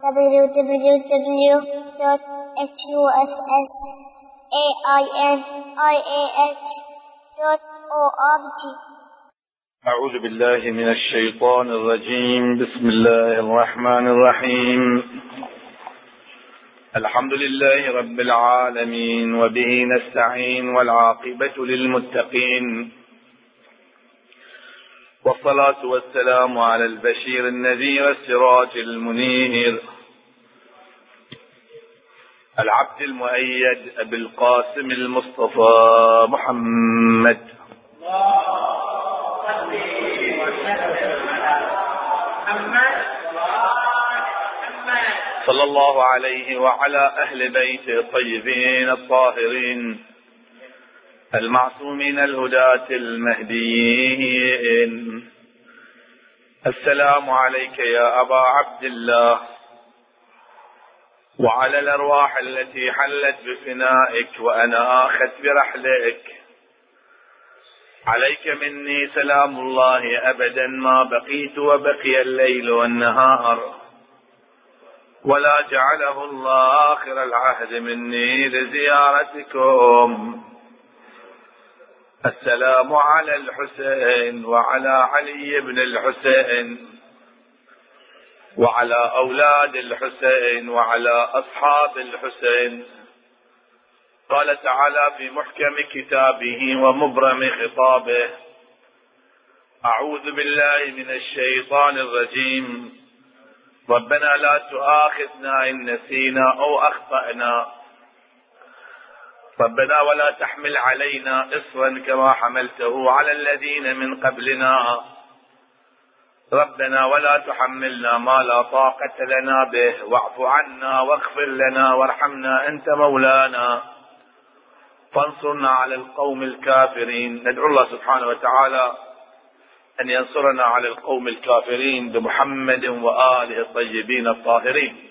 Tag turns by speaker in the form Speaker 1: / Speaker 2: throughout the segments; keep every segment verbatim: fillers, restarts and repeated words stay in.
Speaker 1: w w w dot huss ainiah dot org.
Speaker 2: أعوذ بالله من الشيطان الرجيم. بسم الله الرحمن الرحيم. الحمد لله رب العالمين، وبه نستعين، والعاقبة للمتقين، والصلاة والسلام على البشير النذير السراج المنير، العبد المؤيد أبي القاسم المصطفى محمد صلى الله عليه وعلى أهل بيته الطيبين الطاهرين المعصومين الهداة المهديين. السلام عليك يا أبا عبد الله، وعلى الأرواح التي حلت بفنائك وأنا آخذ برحلك. عليك مني سلام الله أبدا ما بقيت وبقي الليل والنهار، ولا جعله الله آخر العهد مني لزيارتكم. السلام على الحسين وعلى علي بن الحسين وعلى أولاد الحسين وعلى أصحاب الحسين. قال تعالى في محكم كتابه ومبرم خطابه: أعوذ بالله من الشيطان الرجيم. ربنا لا تؤاخذنا إن نسينا أو أخطأنا، ربنا ولا تحمل علينا إصرا كما حملته على الذين من قبلنا، ربنا ولا تحملنا ما لا طاقة لنا به، واعف عنا واغفر لنا وارحمنا أنت مولانا فانصرنا على القوم الكافرين. ندعو الله سبحانه وتعالى أن ينصرنا على القوم الكافرين بمحمد وآله الطيبين الطاهرين.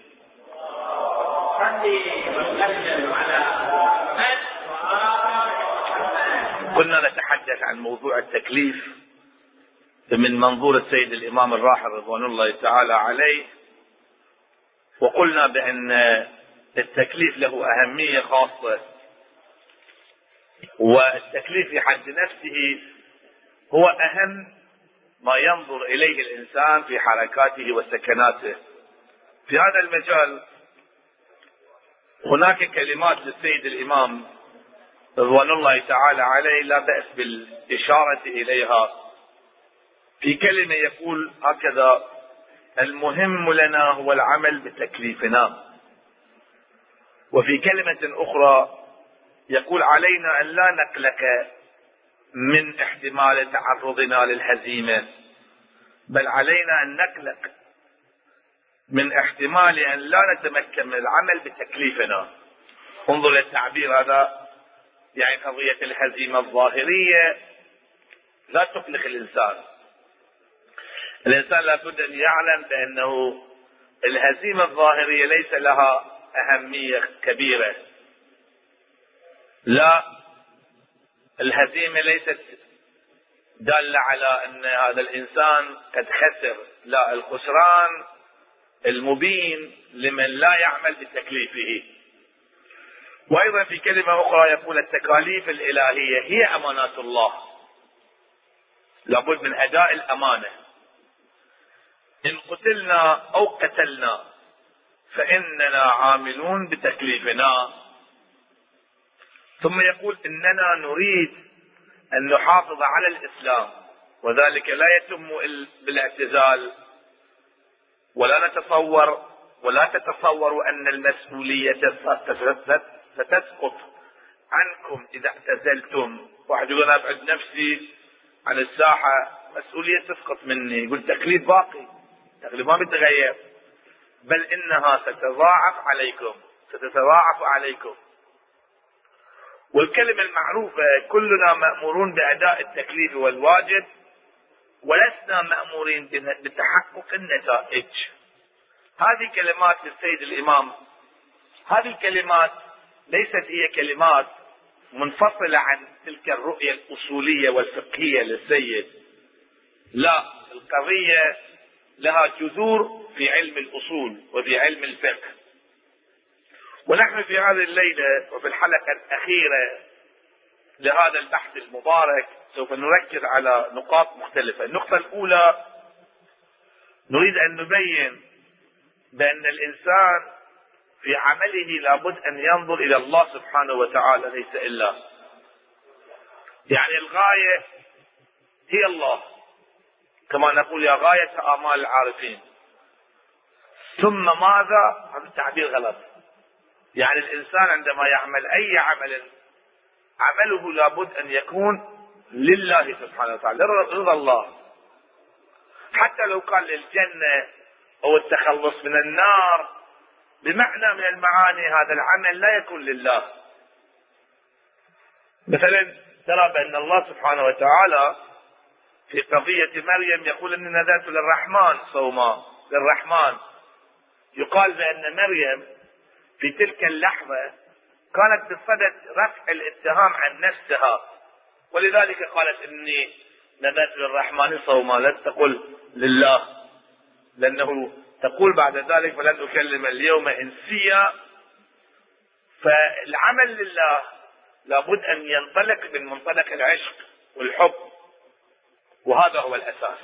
Speaker 2: كنا نتحدث عن موضوع التكليف من منظور السيد الإمام الراحل رضوان الله تعالى عليه، وقلنا بأن التكليف له أهمية خاصة، والتكليف في حد نفسه هو أهم ما ينظر إليه الإنسان في حركاته وسكناته. في هذا المجال هناك كلمات للسيد الإمام رضوان الله تعالى عليه لا بأس بالإشارة إليها. في كلمة يقول هكذا: المهم لنا هو العمل بتكليفنا. وفي كلمة أخرى يقول: علينا أن لا نقلق من احتمال تعرضنا للهزيمة، بل علينا أن نقلق من احتمال أن لا نتمكن من العمل بتكليفنا. انظر للتعبير هذا، يعني قضية الهزيمة الظاهرية لا تقلق الإنسان. الإنسان لابد أن يعلم بأنه الهزيمة الظاهرية ليس لها أهمية كبيرة. لا، الهزيمة ليست دالة على أن هذا الإنسان قد خسر، لا، الخسران المبين لمن لا يعمل بتكليفه. وأيضا في كلمة أخرى يقول: التكاليف الإلهية هي أمانات الله، لابد من أداء الأمانة. إن قتلنا أو قتلنا فإننا عاملون بتكليفنا. ثم يقول: إننا نريد أن نحافظ على الإسلام، وذلك لا يتم بالاعتزال، ولا نتصور ولا تتصوروا أن المسؤولية ستسقط عنكم إذا اعتزلتم. واحد يقول: أنا أبعد نفسي عن الساحة، مسؤولية تسقط مني. يقول: تكليف باقي، تكليف ما بيتغير، بل إنها ستضاعف عليكم، ستتضاعف عليكم. والكلمة المعروفة: كلنا مأمورون بأداء التكليف والواجب، ولسنا مأمورين بتحقق النتائج. هذه كلمات للسيد الإمام. هذه الكلمات ليست هي كلمات منفصلة عن تلك الرؤية الأصولية والفقهية للسيد، لا، القضية لها جذور في علم الأصول وفي علم الفقه. ونحن في هذه الليلة وفي الحلقة الأخيرة لهذا البحث المبارك سوف نركز على نقاط مختلفة. النقطة الأولى، نريد أن نبين بأن الإنسان في عمله لابد أن ينظر إلى الله سبحانه وتعالى ليس إلا، يعني الغاية هي الله، كما نقول يا غاية آمال العارفين. ثم ماذا؟ هذا التعبير غلط. يعني الإنسان عندما يعمل أي عمل، عمله لابد أن يكون لله سبحانه وتعالى، رضا الله، حتى لو كان للجنة أو التخلص من النار، بمعنى من المعاني هذا العمل لا يكون لله. مثلا ترى بأن الله سبحانه وتعالى في قضية مريم يقول إني نذرت للرحمن صوما، للرحمن. يقال بأن مريم في تلك اللحظة كانت بصدد رفع الاتهام عن نفسها، ولذلك قالت إني نذرت للرحمن صوما، لا تقل لله، لأنه تقول بعد ذلك فلن أكلم اليوم إنسيا. فالعمل لله لابد أن ينطلق من منطلق العشق والحب، وهذا هو الأساس.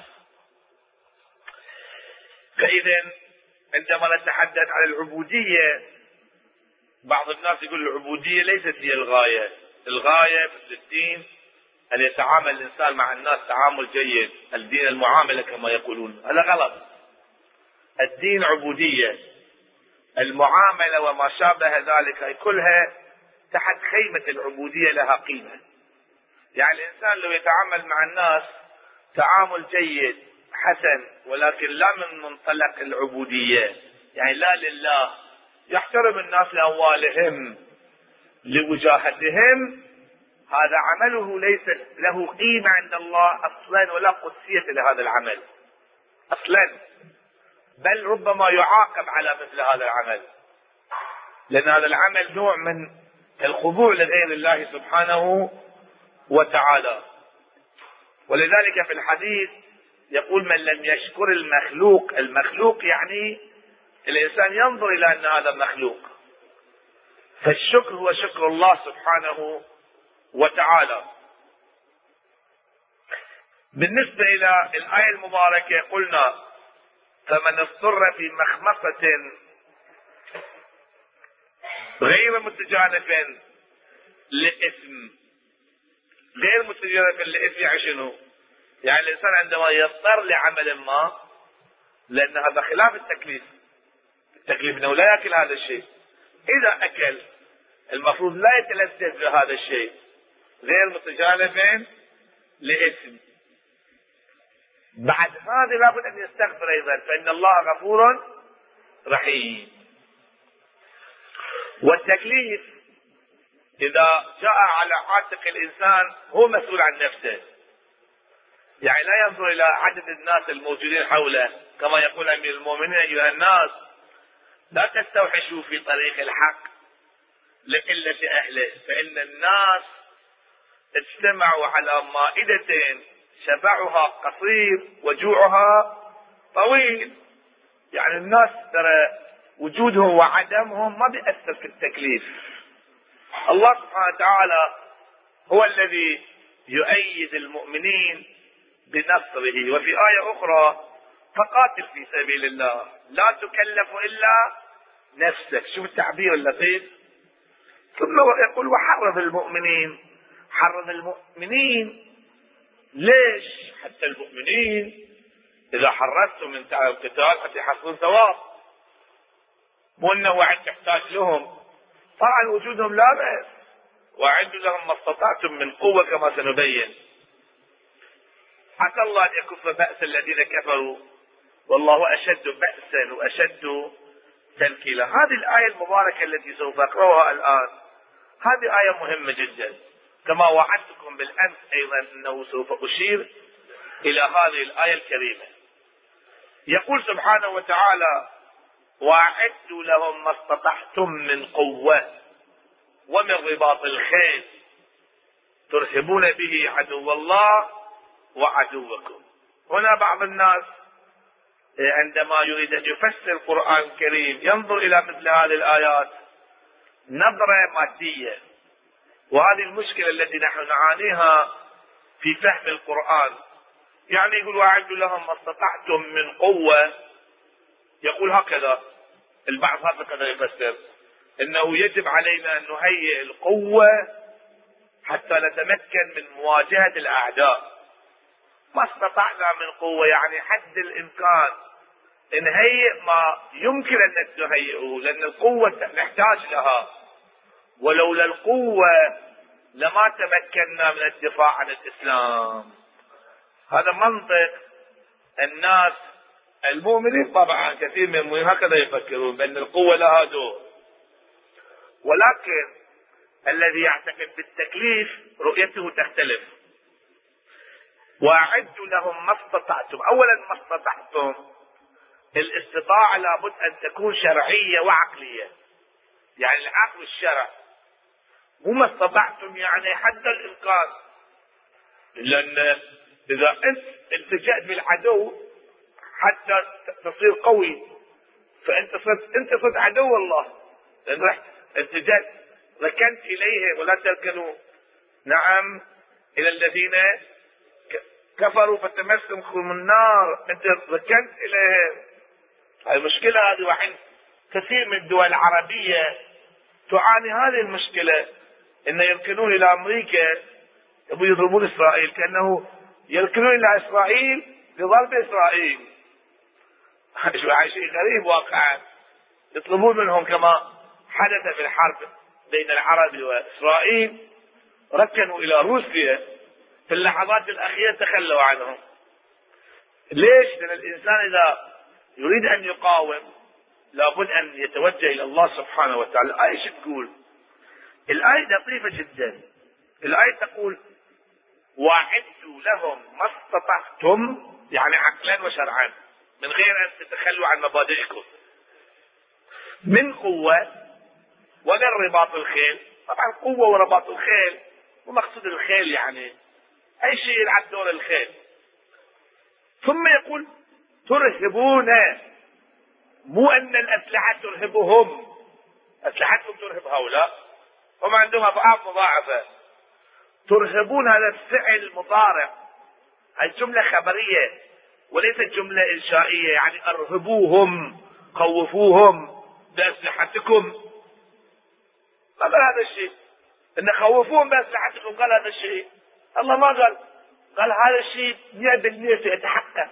Speaker 2: فإذا عندما نتحدث عن العبودية، بعض الناس يقول العبودية ليست هي الغاية. الغاية في الدين أن يتعامل الإنسان مع الناس تعامل جيد، الدين المعاملة كما يقولون، هذا غلط. الدين عبودية، المعاملة وما شابه ذلك كلها تحت خيمة العبودية لها قيمة. يعني الإنسان لو يتعامل مع الناس تعامل جيد حسن، ولكن لا من منطلق العبودية، يعني لا لله، يحترم الناس لأموالهم لوجاهتهم، هذا عمله ليس له قيمة عند الله أصلا، ولا قدسية لهذا العمل أصلا، بل ربما يعاقب على مثل هذا العمل، لأن هذا العمل نوع من الخضوع لغير الله سبحانه وتعالى. ولذلك في الحديث يقول من لم يشكر المخلوق، المخلوق يعني الإنسان ينظر إلى أن هذا مخلوق، فالشكر هو شكر الله سبحانه وتعالى. بالنسبة إلى الآية المباركة قلنا فمن اضطر في مخمصة غير متجانف لإثم، غير متجانف لإثم يعني شنو؟ يعني الإنسان عندما يضطر لعمل ما، لأن هذا خلاف التكليف، التكليف أنه لا يأكل هذا الشيء، إذا أكل المفروض لا يتلذذ بهذا الشيء، غير متجانف لإثم. بعد هذا لابد أن يستغفر أيضا، فإن الله غفور رحيم. والتكليف إذا جاء على عاتق الإنسان هو مسؤول عن نفسه، يعني لا ينظر إلى عدد الناس الموجودين حوله، كما يقول أمير المؤمنين أيها الناس لا تستوحشوا في طريق الحق لقلة أهله، فإن الناس اجتمعوا على مائدة شبعها قصير وجوعها طويل. يعني الناس ترى وجودهم وعدمهم ما بيأثر في التكليف. الله سبحانه وتعالى هو الذي يؤيد المؤمنين بنصره. وفي آية أخرى فقاتل في سبيل الله لا تكلف إلا نفسك، شوف التعبير اللطيف. ثم يقول وحرض المؤمنين، حرض المؤمنين ليش؟ حتى المؤمنين إذا حرصتم من تعالى القتال حتى يحصلون ثواب، مو أنه وعد تحتاج لهم، طبعا وجودهم لا بأس، وأعدوا لهم ما استطعتم من قوة كما سنبين، عسى الله أن يكف بأس الذين كفروا والله أشد بأسا وأشد تنكيلا. هذه الآية المباركة التي سوف أقرأها الآن هذه آية مهمة جدا، كما وعدتكم بالأمس أيضا أنه سوف أشير إلى هذه الآية الكريمة. يقول سبحانه وتعالى وأعدوا لهم ما استطعتم من قوة ومن رباط الخيل ترهبون به عدو الله وعدوكم. هنا بعض الناس عندما يريد أن يفسر القرآن الكريم ينظر إلى مثل هذه الآيات نظرة مادية، وهذه المشكلة التي نحن نعانيها في فهم القرآن. يعني يقول واعدوا لهم ما استطعتم من قوة، يقول هكذا البعض هكذا يفسر انه يجب علينا ان نهيئ القوة حتى نتمكن من مواجهة الاعداء. ما استطعنا من قوة يعني حد الامكان نهيئ ما يمكن ان نهيئه، لان القوة نحتاج لها، ولولا القوة لما تمكنا من الدفاع عن الاسلام. هذا منطق الناس المؤمنين، طبعا كثير من المؤمنين هكذا يفكرون بان القوة لها دور، ولكن الذي يعتقد بالتكليف رؤيته تختلف. واعدوا لهم ما استطعتم، اولا ما استطعتم الاستطاعة لابد ان تكون شرعية وعقلية، يعني العقل والشرع، مو ما استطعتم يعني حد الامكان. لان اذا انت التجأت بالعدو حتى تصير قوي فانت صرت انت صرت عدو الله، لان رحت التجأت ركنت اليه ولا تركنوا نعم الى الذين كفروا فتمسكم النار، انت ركنت اليه. المشكلة هذه، وحين كثير من الدول العربية تعاني هذه المشكلة، ان يركنون الى امريكا يبغوا يضربون اسرائيل، كانه يركنون الى اسرائيل لضرب اسرائيل. شيء غريب واقعا، يطلبون منهم كما حدث في الحرب بين العرب واسرائيل، ركنوا الى روسيا في اللحظات الاخيرة تخلوا عنهم. ليش؟ لان الانسان اذا يريد ان يقاوم لابد ان يتوجه الى الله سبحانه وتعالى. الآية شو تقول؟ الآية لطيفة جدا. الآية تقول واعدوا لهم ما استطعتم، يعني عقلا وشرعا، من غير ان تتخلوا عن مبادئكم، من قوة ولا رباط الخيل. طبعا قوة ورباط الخيل ومقصود الخيل يعني اي شيء يلعب دور الخيل. ثم يقول ترهبون، مو ان الاسلحة ترهبهم، اسلحتهم ترهب هؤلاء، هم عندهم اضعاف مضاعفة. ترهبون هذا الفعل مضارع، هذه جملة خبرية وليست جملة انشائية، يعني ارهبوهم خوفوهم باسلحتكم. ما قال هذا الشيء ان خوفوهم باسلحتكم، قال هذا الشيء الله ما قال. قال هذا الشيء مئة بالمئة سيتحقق،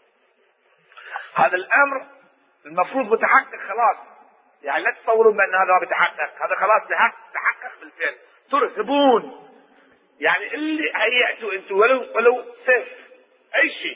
Speaker 2: هذا الامر المفروض متحقق خلاص، يعني لا تصوروا بان هذا ما بيتحقق، هذا خلاص تحقق بالفعل. ترهبون يعني اللي هيئتوا انتم ولو ولو سيف اي شيء.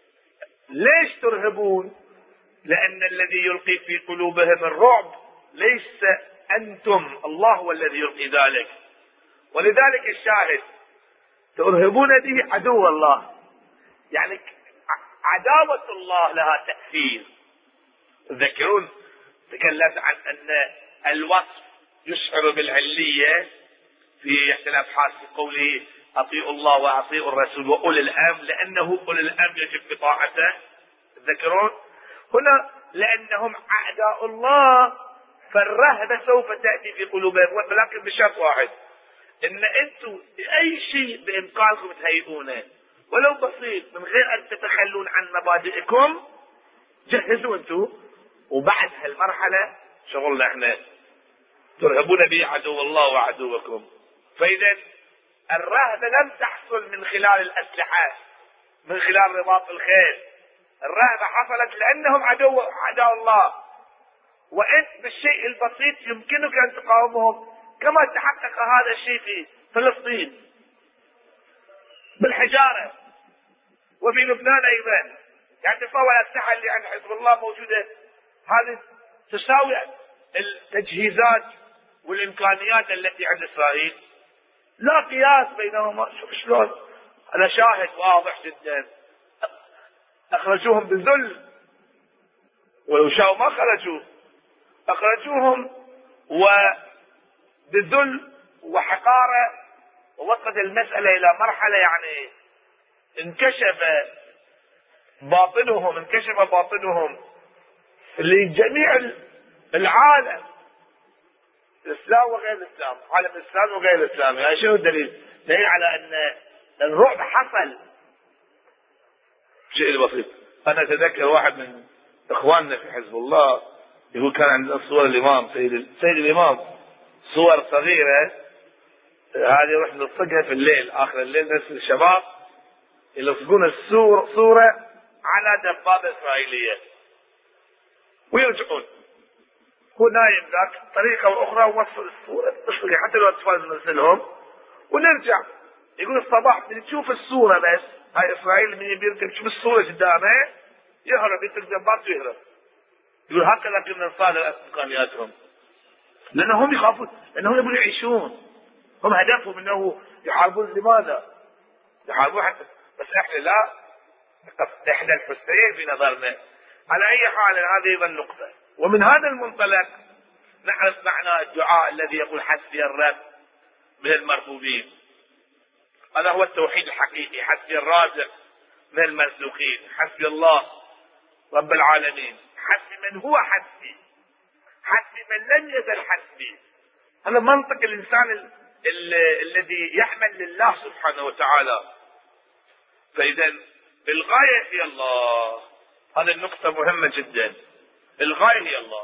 Speaker 2: ليش ترهبون؟ لان الذي يلقي في قلوبهم الرعب ليس انتم، الله هو الذي يلقي ذلك. ولذلك الشاهد ترهبون به عدو الله، يعني عداوة الله لها تأثير. تذكرون تكلمت عن ان الوصف يشعر بالعلية في احدى الابحاث في قوله اطيعوا الله واطيعوا الرسول واولي الامر، لانه اولي الامر يجب بطاعته. تذكرون هنا لانهم اعداء الله فالرهبة سوف تأتي في قلوبهم، ولكن بشرط واحد، ان انتم اي شيء بامكانكم تهيئونه ولو بسيط من غير ان تتخلون عن مبادئكم، جهزوا انتم، وبعد هالمرحلة شغلنا احنا. ترهبون به عدو الله وعدوكم. فاذا الرهبة لم تحصل من خلال الاسلحة، من خلال رباط الخيل، الرهبة حصلت لانهم عدو عدو الله، وانت بالشيء البسيط يمكنك ان تقاومهم، كما تحقق هذا الشيء في فلسطين بالحجارة وفي لبنان ايضا. يعني تصور الاسلحة اللي عند حزب الله موجودة، هذه تساوي التجهيزات والامكانيات التي عند اسرائيل، لا قياس بينهما. شوف شلون، هذا شاهد واضح جدا. اخرجوهم بالذل، ولو شاءوا ما خرجوا، اخرجوهم وبالذل وحقارة، ووصلت المسألة الى مرحلة يعني انكشف باطنهم، انكشف باطنهم لجميع العالم، الإسلام وغير الإسلام، عالم الإسلام وغير الإسلام. يعني شنو الدليل؟ دليل على أن الرعب حصل. شيء بسيط. أنا أتذكر واحد من إخواننا في حزب الله يقول كان عندنا صور الإمام سيد سيد الإمام، صور صغيرة هذه نروح نلصقها في الليل، آخر الليل نرسل الشباب يلصقون الصور صورة على دبابة إسرائيلية ويرجعون، هو نايم ذاك طريقة أخرى ووصل الصورة تصلي حتى لو الأطفال نرسلهم ونرجع. يقول الصباح من تشوف الصورة بس هاي إسرائيل من يبي تشوف الصورة قدامه يهرب يترك دبابته ويهرب. يقول هكذا كنا نصادر تقنياتهم، لأنهم يخافون، لأنهم يبون يعيشون، هم هدفهم أنه يحاربون. لماذا؟ يحاربون حتى، بس إحنا لا، إحنا الحسين في نظرنا. على أي حال هذه أيضا نقطة. ومن هذا المنطلق نعرف معنى الدعاء الذي يقول حسبي الرب من المربوبين. هذا هو التوحيد الحقيقي. حسبي الرازق من المرزوقين، حسبي الله رب العالمين، حسبي من هو حسبي، حسبي من لم يزل حسبي. هذا منطق الإنسان ال ال الذي يحمل لله سبحانه وتعالى. فإذا الغاية هي الله. هذه النقطة مهمة جدا. الغاية هي الله،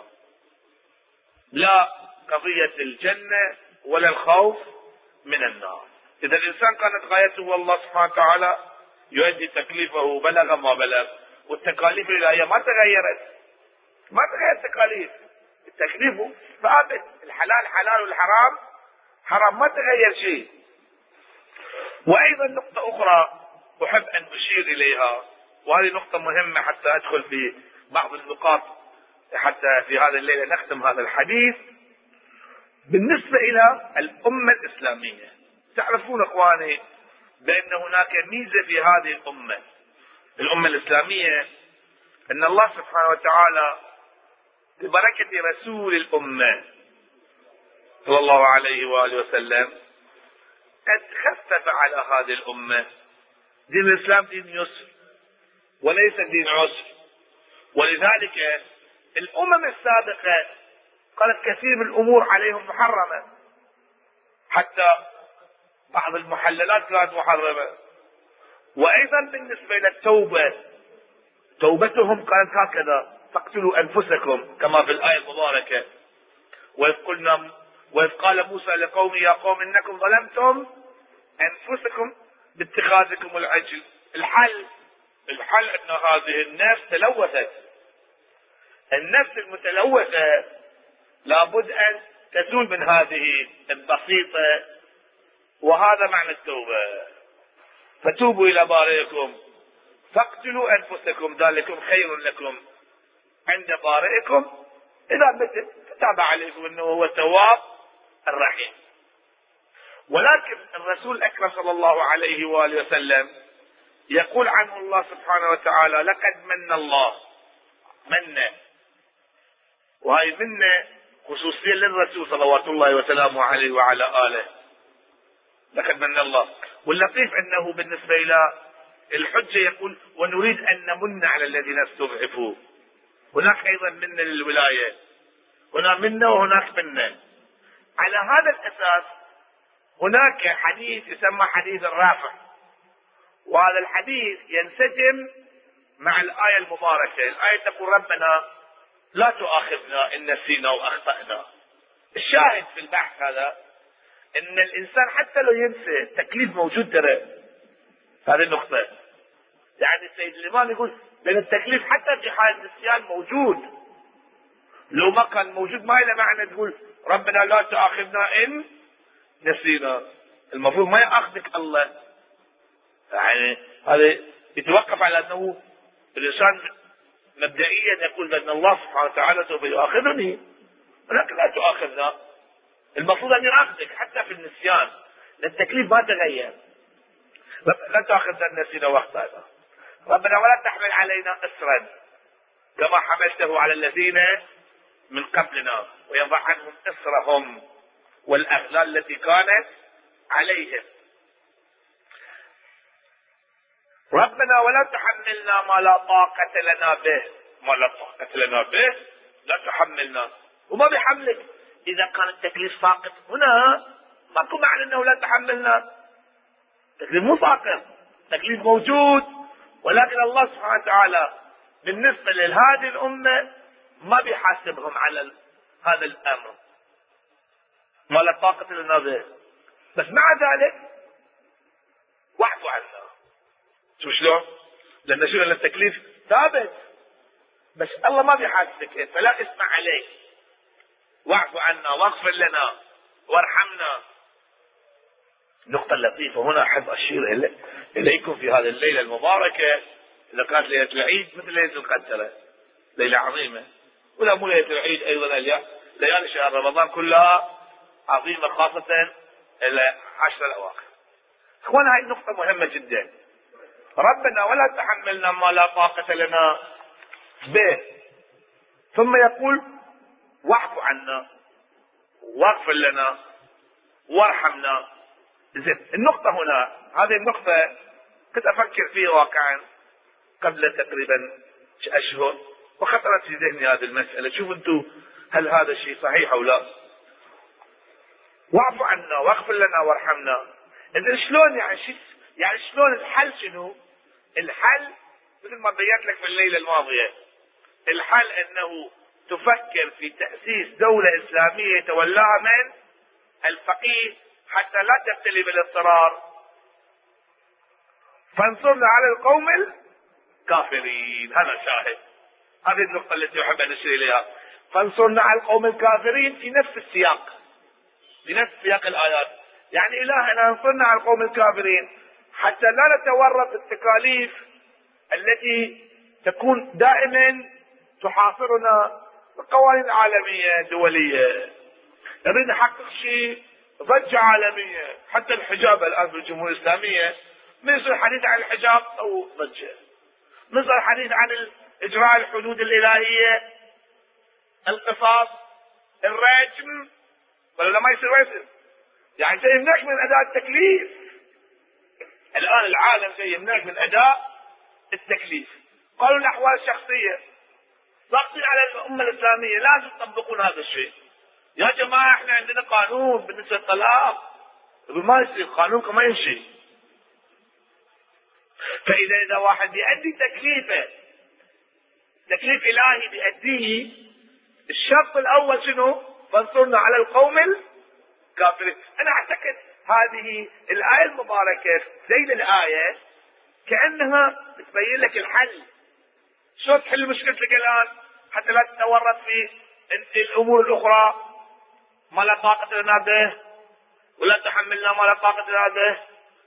Speaker 2: لا قضية الجنة ولا الخوف من النار. إذا الإنسان كانت غايته الله سبحانه وتعالى يؤدي تكليفه بلغ ما بلغ، والتكاليف الإلهية ما تغيرت، ما تغير التكاليف، التكليف ثابت، الحلال حلال والحرام حرام، ما تغير شيء. وأيضا نقطة أخرى أحب أن أشير إليها، وهذه نقطة مهمة حتى أدخل في بعض النقاط حتى في هذا الليلة نختم هذا الحديث. بالنسبة إلى الأمة الإسلامية، تعرفون إخواني بأن هناك ميزة في هذه الأمة، الأمة الإسلامية، أن الله سبحانه وتعالى ببركة رسول الأمة صلى الله عليه وآله وسلم قد خفف على هذه الأمة. دين الإسلام دين يسر وليس دين عسر، ولذلك الأمم السابقة كانت كثير من الأمور عليهم محرمة، حتى بعض المحللات كانت محرمة. وأيضا بالنسبة إلى التوبة، توبتهم كانت هكذا: فاقتلوا أنفسكم كما في الآية المباركة. وإذ قلنا وإذ قال موسى لقومه يا قوم إنكم ظلمتم أنفسكم باتخاذكم العجل. الحل الحل أن هذه النفس تلوثت، النفس المتلوثة لابد أن تزول من هذه البسيطة، وهذا معنى التوبة. فتوبوا إلى بارئكم فاقتلوا أنفسكم ذلكم خير لكم عند بارئكم إذا تاب عليكم إنه هو التواب الرحيم. ولكن الرسول الأكرم صلى الله عليه وآله وسلم يقول عنه الله سبحانه وتعالى: لقد من الله منا. وهي منا خصوصية للرسول صلوات الله وسلامه عليه وعلى آله. لقد من الله. واللطيف أنه بالنسبة إلى الحجة يقول: ونريد أن نمن على الذين استضعفوا. هناك أيضا منا للولاية، هنا منا وهناك منا. على هذا الأساس هناك حديث يسمى حديث الرافع، وهذا الحديث ينسجم مع الآية المباركة. الآية تقول: ربنا لا تؤاخذنا إن نسينا وأخطأنا. الشاهد في البحث هذا إن الإنسان حتى لو ينسى التكليف موجود ترى. هذه النقطة. يعني السيد الإمام يقول لأن التكليف حتى في حال النسيان موجود، لو ما كان موجود ما له معنى تقول ربنا لا تؤاخذنا إن نسينا. المفروض ما يأخذك الله. يعني هذا يتوقف على أنه الإنسان مبدئيا يقول بأن الله سبحانه وتعالى سوف يؤاخذني، ولكن لا تؤاخذنا. المفروض أن يؤاخذك حتى في النسيان، لأن التكليف ما تغير. لا تؤاخذنا نسينا واخطأنا. ربنا ولا تحمل علينا إصرا كما حملته على الذين من قبلنا ويضع عنهم إصرهم والأغلال التي كانت عليهم. ربنا ولا تحملنا ما لا طاقة لنا به، ما لا طاقة لنا به لا تحملنا، وما بيحملك. إذا كان التكليف ساقط هنا ماكو معنى أنه لا تحملنا، التكليف مو ساقط، التكليف موجود، ولكن الله سبحانه وتعالى بالنسبة لهذه الأمة ما بيحاسبهم على هذا الأمر، ما لا طاقة لنا به، بس مع ذلك واعفوا عنا. شو شلون؟ لأن شو التكليف ثابت، بس الله ما بيحاسبك انت، فلا اسمع عليك، واعفوا عنا واغفر لنا وارحمنا. نقطة لطيفة هنا أحب أشير إليكم في هذه الليلة المباركة، إذا كانت ليلة العيد مثل ليلة القدر، ليلة عظيمة، ولا مو ليلة العيد أيضا، ليالي شهر رمضان كلها عظيمة، خاصة إلى عشر الأواخر. إخوانا هاي النقطة مهمة جدا. ربنا ولا تحملنا ما لا طاقة لنا به، ثم يقول واعف عنا واغفر لنا وارحمنا. زين، النقطة هنا، هذه النقطة كنت أفكر فيها واقعا قبل تقريبا أشهر، وخطرت في ذهني هذه المسألة. شوفوا أنتم هل هذا الشيء صحيح أو لا؟ واعف عنا واغفر لنا وارحمنا. إذن شلون يعني شيء، يعني شلون الحل؟ شنو الحل؟ مثل ما بينت لك في الليلة الماضية، الحل أنه تفكر في تأسيس دولة إسلامية يتولاها من؟ الفقيه، حتى لا تبتلي بالاضطرار. فانصرنا على القوم الكافرين، هذا شاهد، هذه النقطة التي أحب أن أشير إليها. فانصرنا على القوم الكافرين في نفس السياق، في نفس سياق الآيات، يعني إلهنا انصرنا على القوم الكافرين حتى لا نتورط التكاليف التي تكون دائما تحاصرنا، القوانين العالمية الدولية. نريد نحقق شيء ضجة عالمية، حتى الحجاب الآن في الجمهورية الإسلامية من يصير حديث عن الحجاب أو ضجة، من يصير حديث عن إجراء الحدود الإلهية، القصاص، الرجم، ولا ما يصير ويصير، يعني شيء يمنعك من أداء التكليف. الآن العالم شيء يمنعك من أداء التكليف. قالوا الأحوال الشخصية ضغط على الأمة الإسلامية، لازم تطبقون هذا الشيء. يا جماعة احنا عندنا قانون بالنسبة للطلاق، يقول ما يصير، قانونكم ما يمشي. فإذا إذا واحد بيأدي تكليفه، تكليف إلهي بيأديه، الشرط الأول شنو؟ فانصرنا على القوم الكافرين. أنا أعتقد هذه الآية المباركة زي الآية كأنها بتبين لك الحل، شو تحل مشكلتك الآن حتى لا تتورط في الأمور الأخرى. ما لا طاقة لنا به ولا تحملنا ما لا طاقة لنا به.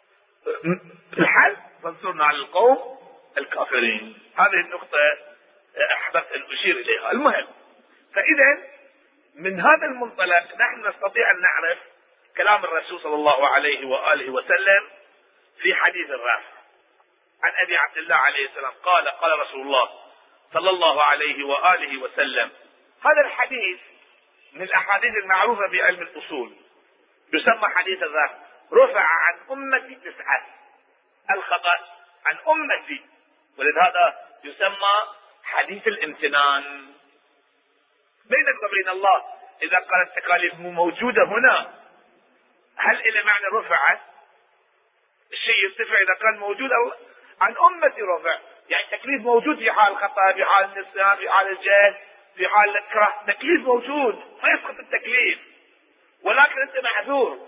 Speaker 2: الحل فانصرنا على القوم الكافرين. هذه النقطة أحببت أن أشير إليها. المهم، فإذا من هذا المنطلق نحن نستطيع أن نعرف كلام الرسول صلى الله عليه وآله وسلم في حديث الرافع عن أبي عبد الله عليه السلام قال قال رسول الله صلى الله عليه وآله وسلم. هذا الحديث من الأحاديث المعروفة بعلم الأصول، يسمى حديث الرافع. رفع عن أمتي تسعة، الخطأ عن أمتي، ولهذا يسمى حديث الامتنان. بينك وبين الله إذا كانت التكاليف مو موجودة هنا، هل إلى معنى رفعت؟ الشيء يرتفع إذا كان موجود. أو عن أمتي رفع، يعني تكليف موجود في حال الخطأ، في حال النسيان، في حال الجهل، في حال الكره، تكليف موجود، ما يسقط التكليف، ولكن أنت معذور،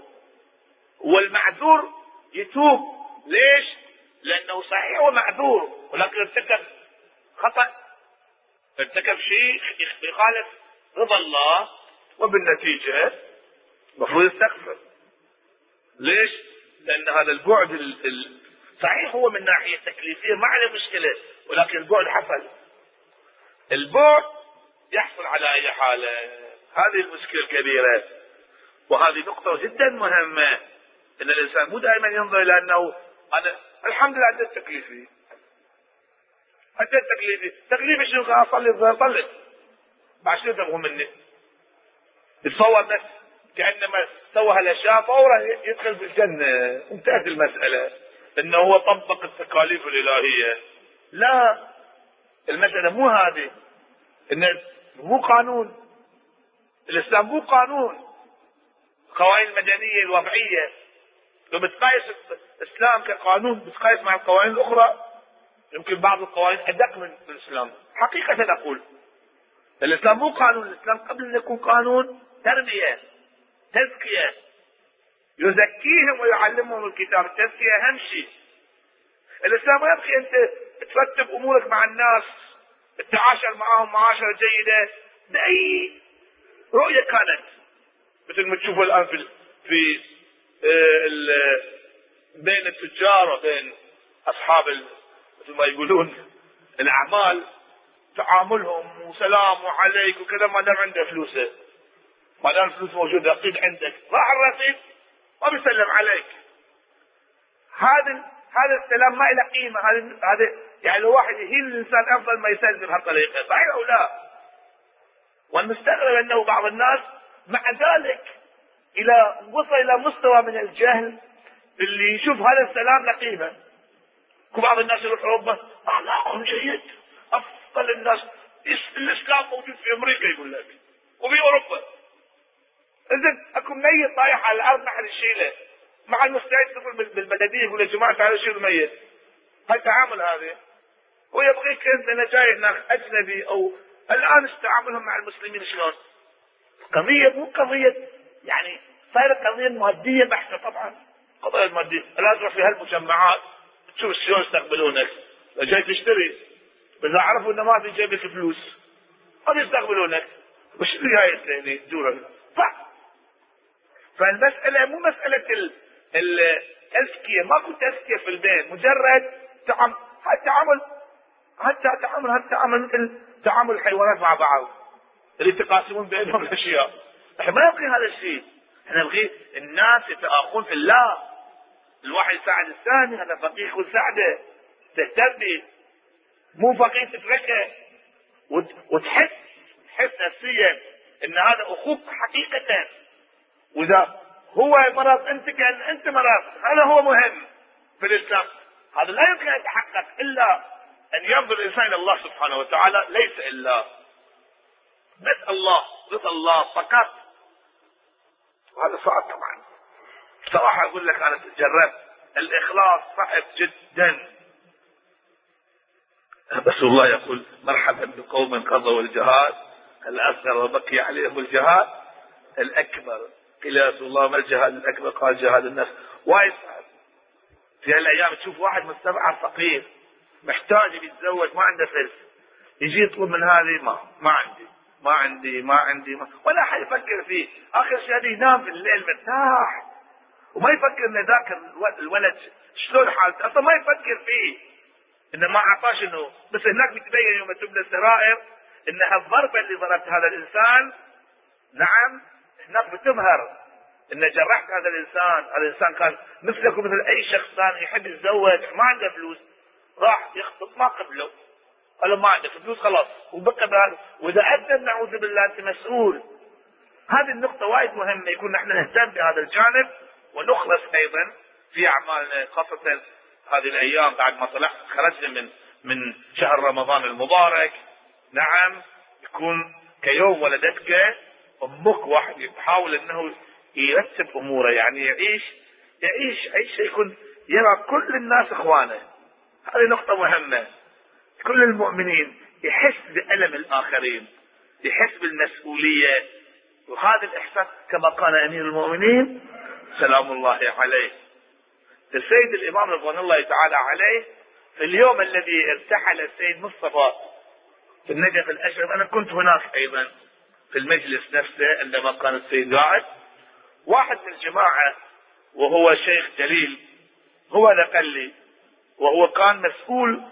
Speaker 2: والمعذور يتوب. ليش؟ لأنه صحيح هو معذور، ولكن ارتكب خطأ، ارتكب شيء يخالف رضا الله، وبالنتيجة المفروض يستغفر. ليش؟ لأن هذا البعد ال... ال... صحيح هو من ناحية تكليفية ما عليه مشكلة، ولكن البعد حصل، البعد يحصل على أي حالة. هذه المشكلة الكبيرة، وهذه نقطة جدا مهمة، أن الإنسان مو دائما ينظر إلى أنه أنا الحمد لله أديت تكليفي، أديت تكليفي، تكليفي شنو؟ كان أصلي أصلي بعد شنو تبغوا مني؟ يتصور نفسه كأنما سوى هالأشياء فورا يدخل في الجنة، انتهت المسألة. انه هو طبق التكاليف الالهيه. لا، المساله مو هذه، ان مو قانون الاسلام، مو قانون. القوانين المدنيه الوضعيه لو بتقايس الاسلام كقانون بتقايس مع القوانين الاخرى، يمكن بعض القوانين ادق من الاسلام. حقيقه اقول الاسلام مو قانون، الاسلام قبل ان يكون قانون تربيه، تزكيه، يزكيهم ويعلمهم الكتاب. التزكيه اهم شيء. الاسلام ما يبغي انت ترتب امورك مع الناس، التعاشر معهم معاشره جيده باي رؤيه كانت، مثل ما تشوفوا الان في في بين التجار وبين اصحاب مثل ما يقولون الاعمال، تعاملهم وسلام وعليك وكذا ما دام عنده فلوسه، ما دام الفلوس موجوده رصيد عندك، راح الرصيد ما بيسلم عليك. هذا هذا السلام ما له قيمه. هذا هذا يعني لو واحد يهين الانسان افضل ما يسلم بهالطريقه، صحيح او لا؟ والمستغرب انه بعض الناس مع ذلك الى وصل الى مستوى من الجهل اللي يشوف هذا السلام له قيمه. بعض الناس يروح اوروبا اخلاقهم جيد، افضل الناس، الاسلام موجود في امريكا يقول لك وفي اوروبا. اذا اكو ميت طايح على الارض ما حد يشيله، مع المستعد يدخل بالبلديه يقول يا جماعه تعالوا شيلوا الميت. هالتعامل هذا ويبغيك انت، انا جاي هناك اجنبي او الان تعاملهم مع المسلمين شلون؟ قضيه مو قضيه يعني صايره قضيه ماديه بحته. طبعا قضايا الماديه لا تروح في هالمجمعات تشوف شلون يستقبلونك جاي تشتري، اذا عرفوا انه ما في جيبك فلوس ما يستقبلونك. وش اللي جاي يعني تدور؟ صح. فالمساله مو مساله التزكيه، ماكو تزكيه في البيت، مجرد تعامل. هالتعامل حتى تعامل هالتعامل مثل تعامل الحيوانات مع بعض اللي يتقاسمون بينهم الاشياء. احنا ما نبغي هذا الشيء، احنا نبغي الناس يتآخون في الله، الواحد يساعد الثاني، هذا فقير وتساعده، تهتم به، مو فقير تتركه وتحس تحس نفسيا ان هذا اخوك حقيقة. واذا هو مرض انت كان انت مرض، هذا هو مهم في الاسلام. هذا لا يمكن ان يتحقق الا ان ينظر الانسان الى الله سبحانه وتعالى، ليس الا بس الله، بس الله فقط. وهذا صعب طبعا. صراحة اقول لك انا جربت، الاخلاص صعب جدا. بس الله يقول مرحبا بقوم قضوا الجهاد الاصغر وبقي عليهم الجهاد الاكبر. قيل يا رسول الله ما الجهاد الاكبر؟ قال جهاد النفس. وايد صعب. في هالايام تشوف واحد مستبعد فقير محتاج يتزوج ما عنده فلس، يجي يطلب من هذه ما ما عندي ما عندي ما عندي ما. ولا حد يفكر فيه. اخر شيء هذا ينام في الليل مرتاح وما يفكر ان ذاك الولد شلون حالته، اصلا ما يفكر فيه انه ما اعطاش انه. بس هناك بتبين يوم تبنى السرائر ان هالضربه اللي ضربت هذا الانسان، نعم هناك بتظهر ان جرحت هذا الانسان. هذا الانسان كان مثلك ومثل اي شخص ثاني يحب يتزوج، ما عنده فلوس، راح يخطب ما قبله، قالوا ما عندك فلوس خلاص وبقى بهذا. واذا اذن نعوذ بالله انت مسؤول. هذه النقطه وايد مهمه، يكون نحن نهتم بهذا الجانب ونخلص ايضا في اعمالنا، خاصه هذه الايام بعد ما طلع خرجنا من من شهر رمضان المبارك. نعم يكون كيوم ولدتك امك، واحد يحاول انه يرتب اموره، يعني يعيش يعيش عيشه يكون يرى كل الناس اخوانه. هذه نقطه مهمه. كل المؤمنين يحس بألم الاخرين، يحس بالمسؤوليه، وهذا الاحساس كما قال امير المؤمنين سلام الله عليه السيد الامام رضوان الله تعالى عليه، في اليوم الذي ارتحل السيد مصطفى في النجف الاشرف، انا كنت هناك ايضا في المجلس نفسه عندما كان السيد قاعد. واحد من الجماعه وهو شيخ جليل هو نقل لي، وهو كان مسؤول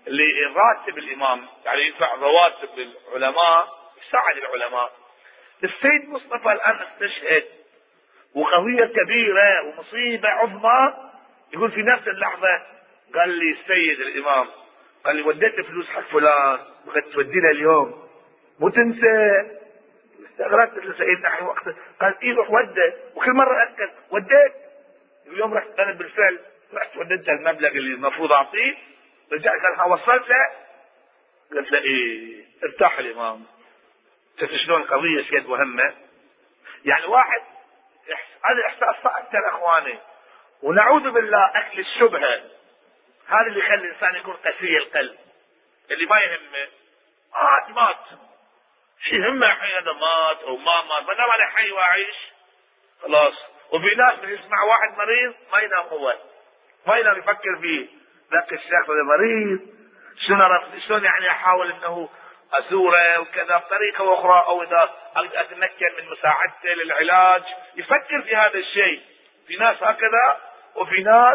Speaker 2: لراتب الامام، يعني يدفع رواتب للعلماء، يساعد العلماء. السيد مصطفى الان استشهد وقضيه كبيره ومصيبه عظمى. يقول في نفس اللحظه قال لي السيد الامام، قال لي وديت فلوس حق فلان بغيت تودي له اليوم مو تنسى. استغربت السيد نحن وقته، قال ايه روح وده، وكل مره اكد وديت. اليوم رحت انا بالفعل رحت وديت المبلغ اللي المفروض اعطيه، رجعت قال ها وصلته؟ قلت له ايه. ارتاح الامام. شفت شلون القضيه شيء مهمه؟ يعني واحد هذا احساس اكثر اخواني، ونعوذ بالله اكل الشبهه هذا اللي يخلي الانسان يكون قسي القلب، اللي ما يهمه مات مات، شو يهمه الحين هذا مات او ما مات، ما دام انا حي واعيش خلاص. وفي ناس من يسمع واحد مريض ما ينام، هو ما ينام يفكر فيه، ذاك الشخص هذا مريض شلون شلون يعني احاول انه ازوره وكذا بطريقه اخرى، او اذا اتمكن من مساعدته للعلاج، يفكر في هذا الشيء. في ناس هكذا وفي ناس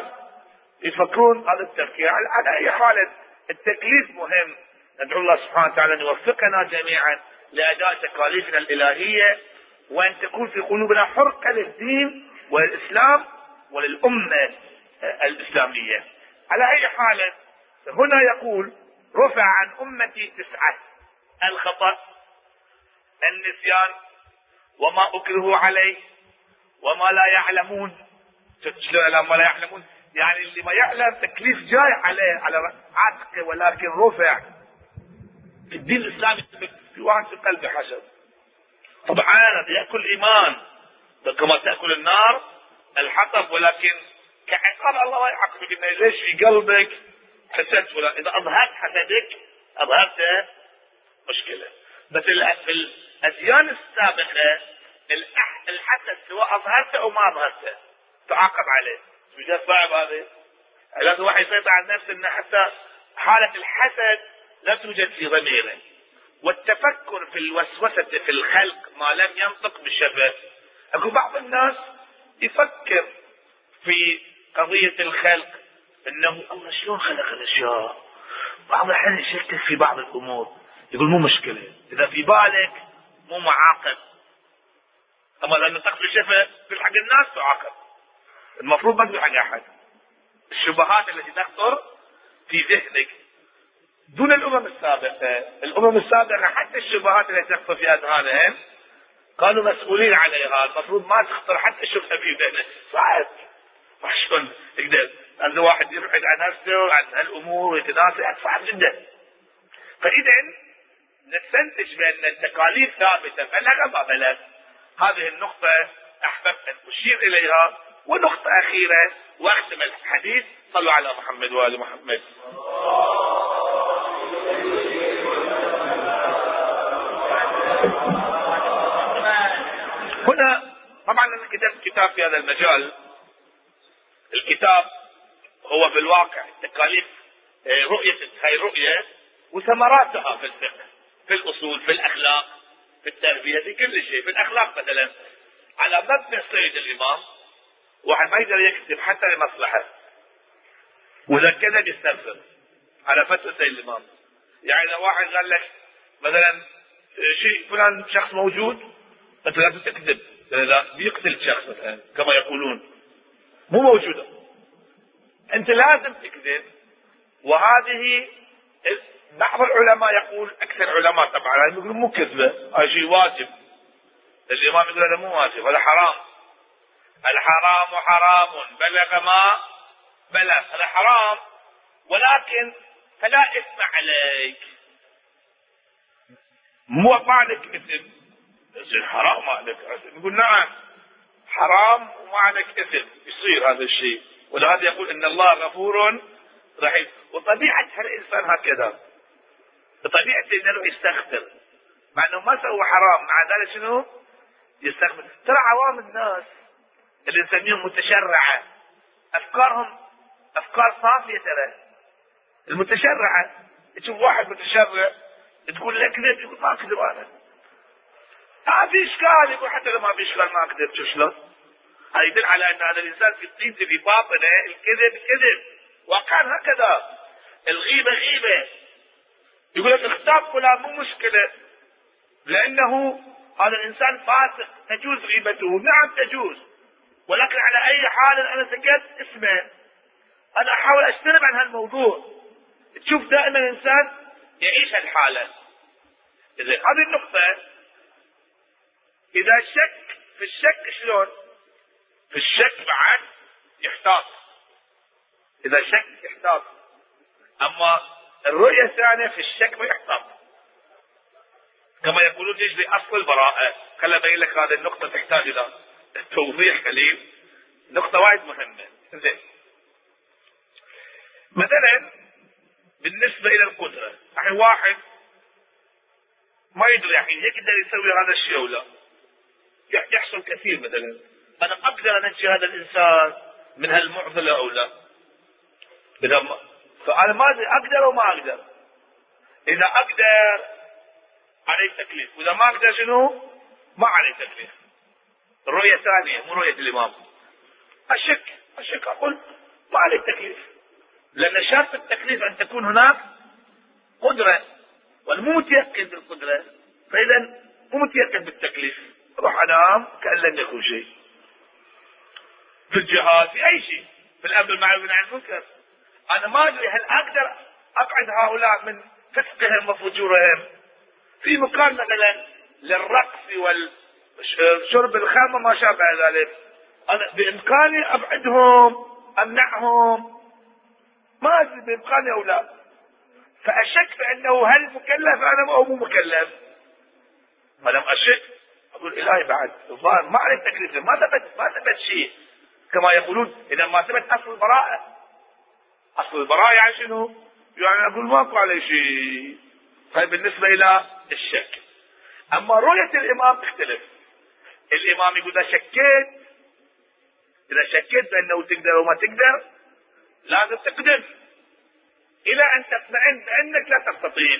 Speaker 2: يفكرون هذا التفكير. على اي حال التكليف مهم، ندعو الله سبحانه وتعالى ان يوفقنا جميعا لاداء تكاليفنا الالهيه، وان تكون في قلوبنا حرقه للدين وللاسلام وللامه الاسلاميه. على اي حال هنا يقول رفع عن امتي تسعه: الخطأ، النسيان، وما اكرهوا عليه، وما لا يعلمون. شلون ما لا يعلمون؟ يعني اللي ما يعلم تكليف جاي عليه على عاتقه، ولكن رفع. في الدين الاسلامي في واحد في قلبه حسد، طبعا ياكل ايمان كما تاكل النار الحطب، ولكن كعقاب الله ما يعاقبك انه ليش في قلبك حسد فلان. اذا اظهرت حسدك اظهرته مشكله. بس في الاديان السابقه الحسد سواء اظهرته او ما اظهرته تعاقب عليه. مش صعب هذا؟ لازم واحد يسيطر على نفسه انه حتى حاله الحسد لا توجد في ضميره، والتفكر في الوسوسه في الخلق ما لم ينطق بالشفه. اكو بعض الناس يفكر في قضيه الخلق انه الله شلون خلق الاشياء، بعض الاحيان يشكك في بعض الامور، يقول مو مشكله اذا في بالك مو معاقب. اما اذا نطق بالشفه في حق الناس تعاقب، المفروض ما تقول حق احد. الشبهات التي تخطر في ذهنك دون الامم السابقه، الامم السابقه حتى الشبهات التي تخطر في اذهانهم كانوا مسؤولين عليها، المفروض ما تخطر حتى شبهه في ذهنه. صعب شلون يقدر هذا واحد يبعد عن نفسه عن هالامور ويتناسى، صعب جدا. فاذا نستنتج بان التكاليف ثابته بلغ ما بلغ. هذه النقطه احببت ان اشير اليها. ونقطه اخيره واختم الحديث، صلوا على محمد وال محمد. هنا طبعا انا كتبت كتاب في هذا المجال. الكتاب هو في الواقع تكاليف رؤية هاي الرؤية وثمراتها في الفقه، في الأصول، في الأخلاق، في التربية، في كل شيء. في الأخلاق مثلا على مبنى سيد الإمام واحد ما يقدر يكتب حتى لمصلحة، وإذا كذب يستغفر على فتوى سيد الإمام. يعني إذا واحد قال لك مثلا شيء فلان شخص موجود أنت لازم تكذب، بيقتل شخص مثلا كما يقولون مو موجودة، أنت لازم تكذب. وهذه بعض العلماء يقول، أكثر علماء طبعا يقولون مو كذبة، هذا شيء واجب. الإمام يقول هذا مو واجب، هذا حرام. الحرام حرام بلغ ما بلغ، هذا حرام ولكن فلا إثم عليك. مو ما عليك إثم، حرام ما عليك إثم. يقول نعم حرام وما عليك إثم، يصير هذا الشيء. ولهذا يقول إن الله غفور رحيم. وطبيعة هالإنسان هكذا، طبيعته إنه يستغفر مع إنه ما سوى حرام، مع ذلك شنو يستغفر. ترى عوام الناس اللي نسميهم متشرعة أفكارهم أفكار صافية. ترى المتشرعة تشوف واحد متشرع تقول لك كذب، يقول ما أكذب أنا، ما في إشكال، يقول حتى لو ما في إشكال ما أكذب. شو شلون؟ هذا يدل على أن هذا الإنسان في قيمته في باطنه الكذب كذب. وكان هكذا الغيبة غيبة. يقول لك اختار فلان مو مشكلة لأنه هذا الإنسان فاسق تجوز غيبته. نعم تجوز، ولكن على أي حال أنا سكت اسمه، أنا أحاول أجتنب عن هالموضوع. تشوف دائما الإنسان يعيش هالحالة. إذا هذه النقطة، إذا شك في الشك شلون؟ في الشك بعد يحتاط. إذا شك يحتاط، أما الرؤية الثانية في الشك ما يحتاط. كما يقولون يجري أصل البراءة. خليني أبين لك هذه النقطة تحتاج إلى توضيح قليل، نقطة وايد مهمة. زين، مثلا بالنسبة إلى القدرة، الحين واحد ما يدري الحين يقدر يسوي هذا الشيء أو لا. يحصل كثير، مثلا أنا أقدر أنجي هذا الإنسان من هالمعضلة أو لا؟ إذا ما فأنا ما أدري أقدر أو ما أقدر. إذا أقدر عليه تكليف، وإذا ما أقدر شنو؟ ما عليه تكليف. الرؤية ثانية مو رؤية الإمام. الشك الشك أقول ما عليه تكليف، لأن شرط التكليف أن تكون هناك قدرة، والمو متيقن بالقدرة، فإذا مو متيقن بالتكليف. روح أنام كأن لم يكن شيء. في الجهاد، في أي شيء، في الأمر بالمعروف والنهي عن المنكر، أنا ما أدري هل أقدر أبعد هؤلاء من فسقهم وفجورهم. في مكان مثلا للرقص والشرب الخمر ما شابه ذلك، أنا بإمكاني أبعدهم أمنعهم، ما أدري بإمكاني أو لا. فأشك بأنه هل مكلف أنا أو مو مكلف. ما لم أشك أقول إلهي بعد الظاهر ما عليه تكليف، ما ثبت ما ثبت شيء. كما يقولون إذا ما ثبت أصل البراءة. أصل البراءة يعني شنو؟ يعني أقول ماكو عليه شيء. طيب بالنسبة إلى الشك، أما رؤية الإمام تختلف. الإمام يقول إذا شكيت إذا شكيت بأنه تقدر وما تقدر لازم تقدم إلى أن تطمئن بأنك لا تستطيع،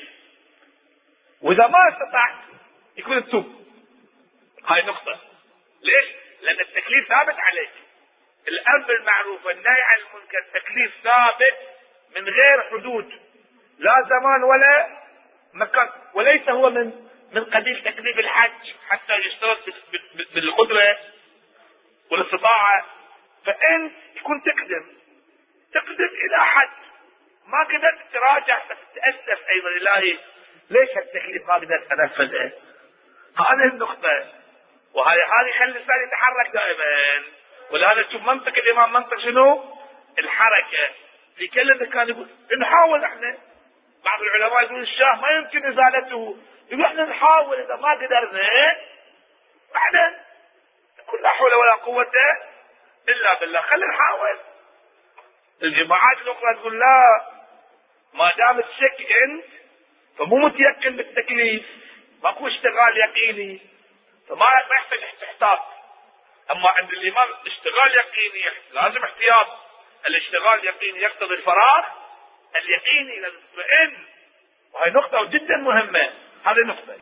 Speaker 2: وإذا ما استطعت يكون التوب. هاي نقطة. ليش؟ لأن التكليف ثابت عليك. الأمر بالمعروف والنهي عن المنكر تكليف ثابت من غير حدود، لا زمان ولا مكان، وليس هو من من قبيل تكليف الحج حتى يشترط بالقدرة والاستطاعة. فأنت يكون تقدم تقدم إلى حد ما قدرت تراجع، بس تأسف أيضا إلهي ليش هالتكليف ما قدرت أنفذه. هذه النقطة، وهذه هذه خلي الإنسان يتحرك دائما. ولهذا تشوف منطق الإمام منطق شنو؟ الحركة. في كلمة كان يقول نحاول احنا. بعض العلماء يقول الشاه ما يمكن إزالته، يقول احنا نحاول، إذا ما قدرنا احنا نقول لا حول ولا قوة إلا بالله، خلينا نحاول. الجماعات الأخرى تقول لا، ما دام تشك أنت فمو متيقن بالتكليف، ماكو اشتغال يقيني، فما ما يحتاج احتياط. أما عند الإمام اشتغال يقيني لازم احتياط. الاشتغال اليقيني يقتضي الفراغ اليقيني، لازم تطمئن. وهي نقطة جدا مهمة. هذه نقطة.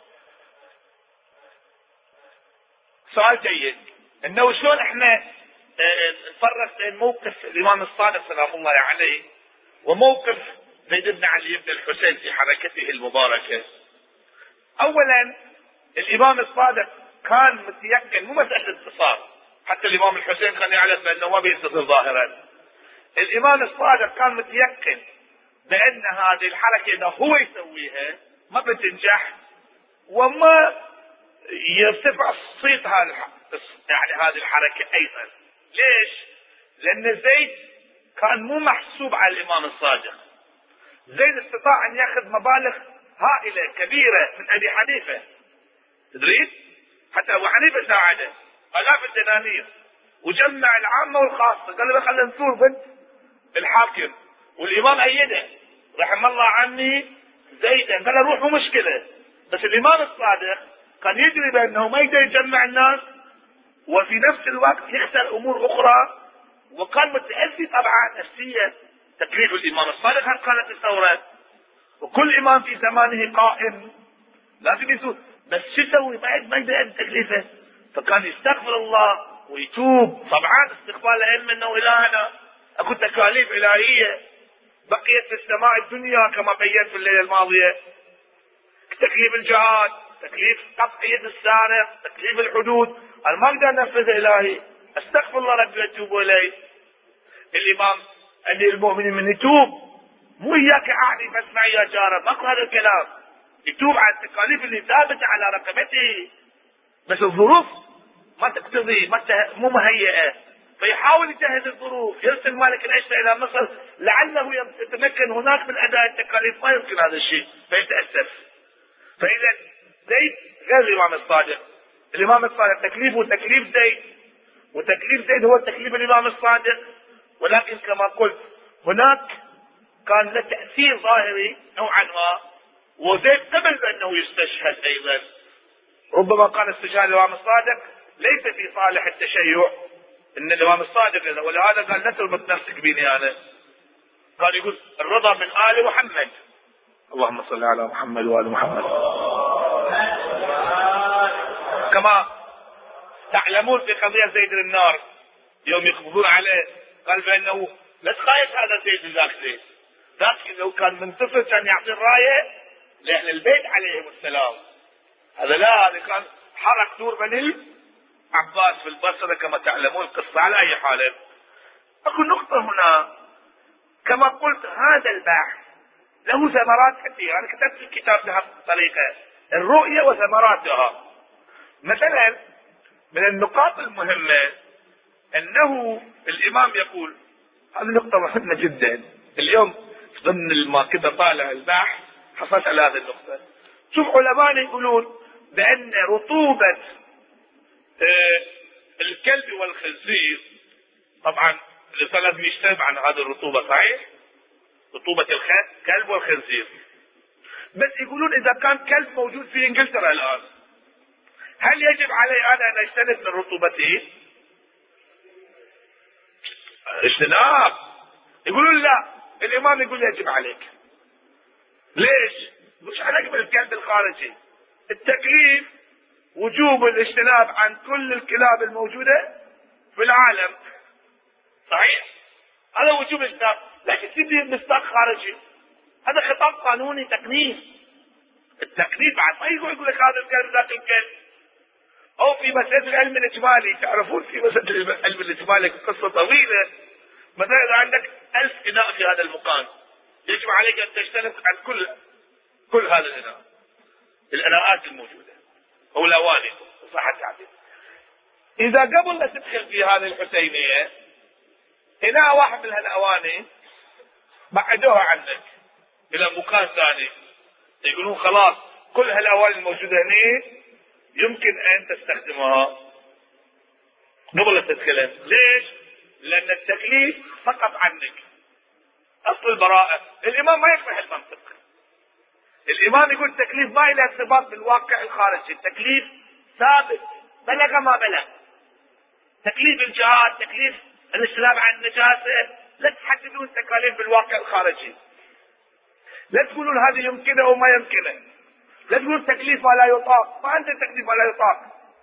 Speaker 2: سؤال جيد، انه شلون احنا نفرق بين موقف الامام الصادق سلام الله عليه وموقف زيد بن علي بن الحسين في حركته المباركة. اولا الامام الصادق كان متيقن، مو مسألة انتصار، حتى الامام الحسين كان يعلم بانه ما بينتصر ظاهرا. الامام الصادق كان متيقن بان هذه الحركة اذا هو يسويها ما بتنجح وما يرتفع صيت هذا يعني هذه الحركة ايضا. ليش؟ لان زيد كان مو محسوب على الامام الصادق. زيد استطاع ان ياخذ مبالغ هائلة كبيرة من ابي حنيفة، تدرين؟ حتى ابو حنيفة ساعده الاف الدنانير، وجمع العامة والخاصة، قال له خلينا نثور بنت الحاكم، والامام ايده رحم الله عني زيدا، قال له روح مو مشكلة. بس الامام الصادق كان يدري بانه ما يقدر يجمع الناس وفي نفس الوقت يخسر امور اخرى، وكان متأسي طبعا نفسيا. تكليف الامام الصادق هل كانت الثورة، وكل امام في زمانه قائم لازم يسوي، بس شو يسوي؟ ما يقدر يؤدي تكليفه، فكان يستغفر الله ويتوب. طبعا استغفار العلم انه الهنا اكو تكاليف الهيه بقيت في السماء الدنيا كما بينت في الليله الماضيه. تكليف الجهاد، تكليف قطع يد السارق، تكليف الحدود، انا ما اقدر انفذ الهي، استغفر الله ربي واتوب اليه. الامام امير المؤمنين من يتوب مو اياك اعني فاسمع يا جاره، ماكو هذا الكلام، يتوب على التكاليف اللي ثابته على رقبته، بس الظروف ما تقتضي، ما مو مهيئه، فيحاول يجهز الظروف، يرسل مالك الاشتر الى مصر لعله يتمكن هناك من اداء التكاليف، ما يمكن هذا الشيء فيتاسف. فاذا زيد غير الامام الصادق، الامام الصادق تكليفه تكليف زيد، وتكليف زيد هو تكليف الامام الصادق، ولكن كما قلت هناك كان له تاثير ظاهري نوعا ما، وزيد قبل بانه يستشهد ايضا. ربما كان استشهاد الامام الصادق ليس في صالح التشيع، ان الامام الصادق، ولهذا قال لا تربط نفسك بيني انا، قال يقول الرضا من ال محمد، اللهم صل على محمد وال محمد. كما تعلمون في قضيه زيد النار يوم يقبضون عليه، قال بانه لا تخايف هذا زيد ذاك زيد، ذاك لو كان من طفل كان يعطي الرايه لاهل البيت عليهم السلام، هذا لا، هذا كان حرك دور بني عباس في البصره كما تعلمون القصه. على اي حال اكو نقطه هنا، كما قلت هذا البحث له ثمرات كثيره، انا كتبت الكتاب بهذه الطريقه، الرؤيه وثمراتها. مثلا من النقاط المهمه انه الامام يقول، هذه نقطه مهمه جدا، اليوم ضمن ما كنت طالع البحث حصلت على هذه النقطه. شوف علماء يقولون بان رطوبه آه الكلب والخنزير، طبعا الانسان لازم يجتنب عن هذه الرطوبه، صحيح؟ رطوبه الكلب والخنزير، بس يقولون اذا كان كلب موجود في انجلترا الان، هل يجب علي انا ان اجتنب من رطوبته؟ اجتناب. يقولون لا، الامام يقول يجب عليك. ليش؟ مش عليك بالكلب الخارجي، التكليف وجوب الاجتناب عن كل الكلاب الموجودة في العالم، صحيح؟ هذا وجوب الاجتناب، لكن تجيب مصداق خارجي، هذا خطاب قانوني تكليف. التكليف بعد ما يقول يقول لك هذا الكلب ذاك الكلب. او في مسألة العلم الاجمالي، تعرفون في مسألة العلم الاجمالي قصة طويلة، مثلا اذا عندك ألف إناء في هذا المكان، يجب عليك ان تجتنب عن كل كل هذا الإناء، الإناءات الموجودة او الاواني صح التعبير. اذا قبل لا تدخل في هذه الحسينية إناء واحد من هالاواني بعدوها عنك الى مكان ثاني، يقولون خلاص كل هالاواني الموجودة هنا يمكن ان تستخدمها قبل التدخل. ليش؟ لان التكليف فقط عنك، اصل البراءة. الامام ما يقبح المنطق، الامام يقول التكليف ما له ارتباط بالواقع الخارجي، التكليف ثابت بلغ ما بلغ. تكليف الجهاد، تكليف الاجتناب عن النجاسة، لا تحددون تكاليف بالواقع الخارجي، لا تقولون هذه يمكنه وما يمكنه، لا تقولون تكليف ما لا يطاق، ما عندنا تكليف ما لا يطاق.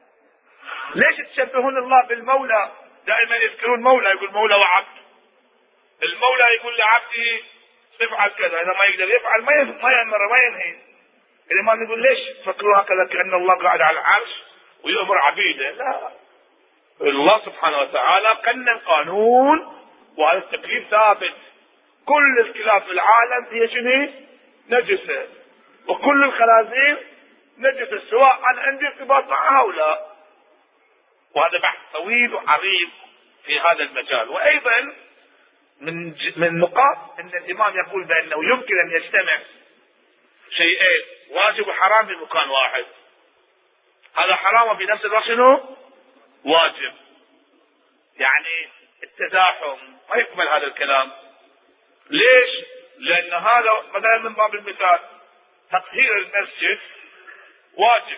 Speaker 2: ليش تشبهون الله بالمولى؟ دائما يذكرون مولى، يقول مولى وعبد، المولى يقول لعبده افعل كذا، اذا ما يقدر يفعل ما ما يامر ما ينهي. الامام يقول ليش تفكروا هكذا كأن الله قاعد على العرش ويأمر عبيده؟ لا، الله سبحانه وتعالى قنن قانون وهذا التكليف ثابت. كل الكلاب في العالم هي شنو؟ نجسة، وكل الخنازير نجسة، سواء انا عندي ارتباط معها او لا. وهذا بحث طويل وعريض في هذا المجال. وايضا من من نقاط ان الامام يقول بانه يمكن ان يجتمع شيئين واجب وحرام في مكان واحد، هذا حرام وفي نفس الوقت شنو؟ واجب. يعني التزاحم ما يكمل هذا الكلام. ليش؟ لان هذا مثلا من باب المثال تطهير المسجد واجب،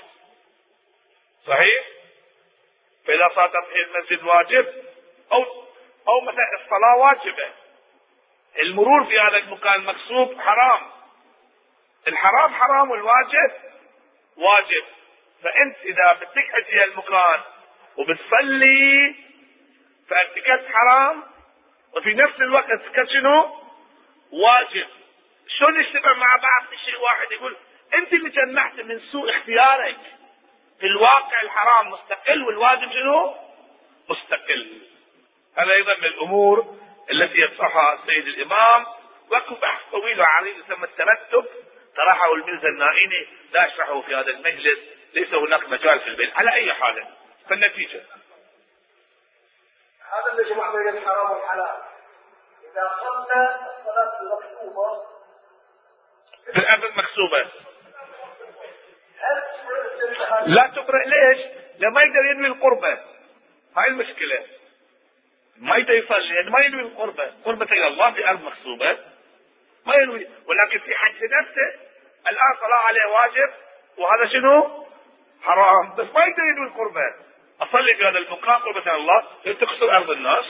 Speaker 2: صحيح؟ فاذا صار تطهير المسجد واجب، او او مثلا الصلاة واجبة، المرور في هذا المكان المكسوب حرام، الحرام حرام والواجب واجب. فانت اذا بتقعد في المكان وبتصلي فارتكبت حرام وفي نفس الوقت ارتكبت شنو؟ واجب. شلون يجتمع مع بعض في شيء واحد؟ يقول انت اللي جمعت من سوء اختيارك، في الواقع الحرام مستقل والواجب شنو؟ مستقل. هذا ايضا من الامور التي يطرحها السيد الامام، واكو بحث طويل وعريض يسمى الترتب، طرحه الميرزا النائيني، لا اشرحه في هذا المجلس، ليس هناك مجال في البيت. على اي حال فالنتيجه
Speaker 3: هذا اللي جمع بين الحرام والحلال. إذا صلى الصلاة المكتوبة
Speaker 2: في الأرض المكسوبة لا تبرئ. ليش؟ لما يقدر ينوي القربة، هاي المشكلة. ما يقدر يصلي لأن ما ينوي القربة، قربة إلى الله في أرض مكسوبة ما ينوي. ولكن في حد نفسه الآن صلاة عليه واجب وهذا شنو؟ حرام، بس ما يقدر ينوي القربة. أصلي في هذا المكان قربة الله تكسر أرض الناس،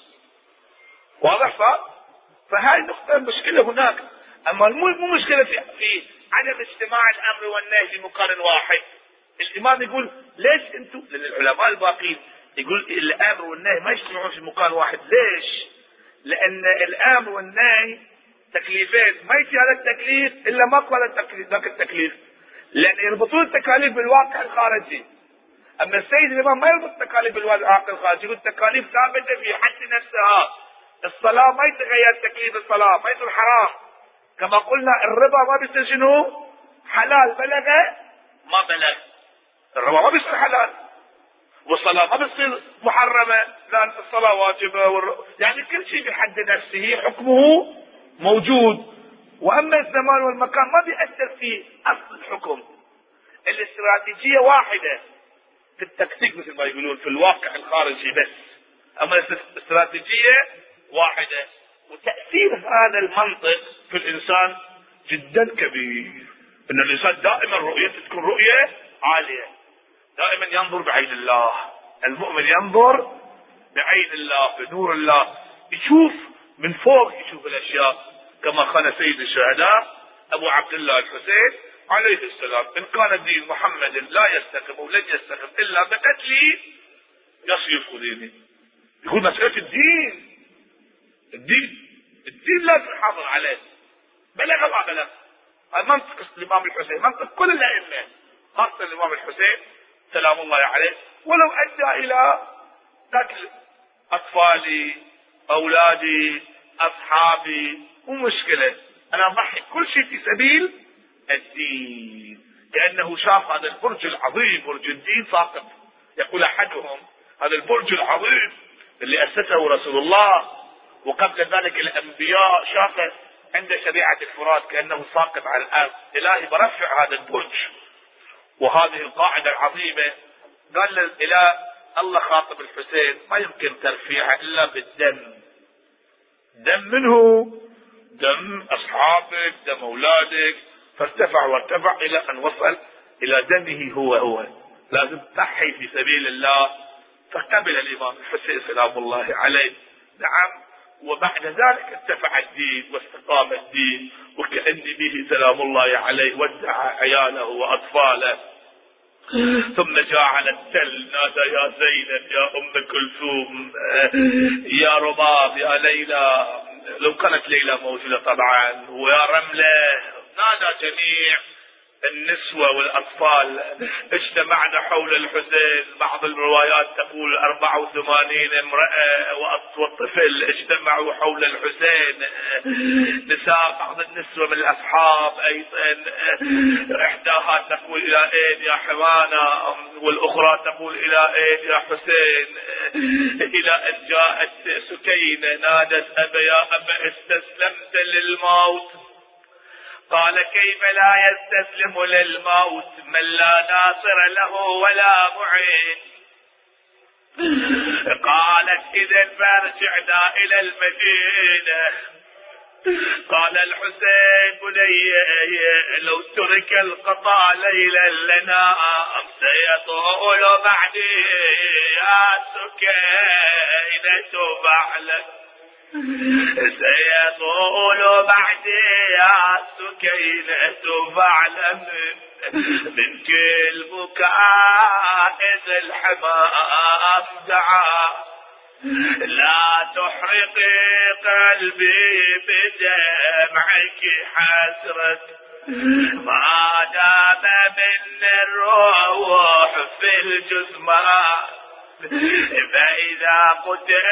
Speaker 2: واضح صار؟ فهاي نقطة مشكلة هناك. أما مو مو مشكلة في في عدم اجتماع الأمر والنهي في مكان واحد. الإمام يقول ليش أنتم؟ لأن العلماء الباقين يقول الأمر والنهي ما يجتمعون في مكان واحد. ليش؟ لأن الأمر والنهي تكليفين، ما يجي هذا التكليف إلا ما قبل التكليف ذاك التكليف، لأن يربطون التكاليف بالواقع الخارجي. أما السيد الإمام ما يربط التكاليف بالواقع الخارجي، يقول التكاليف ثابتة في حد نفسها. الصلاة ما يتغير تكليف الصلاة، ما يصير حرام. كما قلنا الربا ما بيصير شنو؟ حلال. بلغ ما بلغ، الربا ما بيصير حلال، والصلاة ما بيصير محرمة، لأن الصلاة واجبة والر... يعني كل شيء بحد نفسه حكمه موجود. وأما الزمان والمكان ما بيأثر في أصل الحكم. الاستراتيجية واحدة في التكتيك مثل ما يقولون في الواقع الخارجي بس، أما الاستراتيجية واحدة. وتأثير هذا المنطق في الإنسان جدا كبير، إن الإنسان دائما رؤيته تكون رؤية عالية، دائما ينظر بعين الله. المؤمن ينظر بعين الله بنور الله، يشوف من فوق، يشوف الأشياء كما قال سيد الشهداء أبو عبد الله الحسين عليه السلام: إن كان دين محمد لا يستقم ولن يستقم إلا بقتلي يصير ديني. يقول مسألة الدين، الدين الدين لازم نحافظ عليه بلغ ما بلغ. منطق الإمام الحسين، منطق كل الأئمة، خاصة الإمام الحسين سلام الله عليه، ولو أدى إلى قتل أطفالي أولادي أصحابي مو مشكلة، أنا أضحي كل شيء في سبيل الدين. كأنه شاف هذا البرج العظيم، برج الدين ساقط. يقول أحدهم: هذا البرج العظيم اللي أسسه رسول الله وقبل ذلك الأنبياء شافه عند شريعة الفرات كأنه ساقط على الأرض. إلهي برفع هذا البرج وهذه القاعدة العظيمة. قال الإله الله خاطب الحسين: ما يمكن ترفيعها إلا بالدم. دم منه؟ دم أصحابك، دم أولادك. فارتفع وارتفع إلى أن وصل إلى دمه هو هو. لازم تضحي في سبيل الله. فقبل الإمام الحسين سلام الله عليه. نعم. وبعد ذلك ارتفع الدين واستقام الدين، وكأن به سلام الله عليه ودع عياله وأطفاله. ثم جاء على التل نادى: يا زينب، يا أم كلثوم، يا رباب، يا ليلى. لو كانت ليلى موجودة طبعا، ويا رملة. نادى جميع النسوة والأطفال اجتمعنا حول الحسين. بعض الروايات تقول أربعة وثمانين امرأة والطفل اجتمعوا حول الحسين. نساء بعض النسوة من الأصحاب أيضا، إحداها تقول: إلى أين يا حمانة، والأخرى تقول: إلى أين يا حسين. إلى أن جاءت سكينة نادت: أبا يا أبا استسلمت للموت. قال: كيف لا يستسلم للموت من لا ناصر له ولا معين؟ قالت: إذا فارجعنا إلى المدينة. قال الحسين: بني، لو ترك القطاع ليلا لنا سيطول بعدي يا سكينة بعلك، سيطول بعدي يا سكينة فاعلم من كل بكاء إذ الحمام دعا. لا تحرقي قلبي بدمعك حسرة، ما دام من الروح في الجسمان فإذا قتل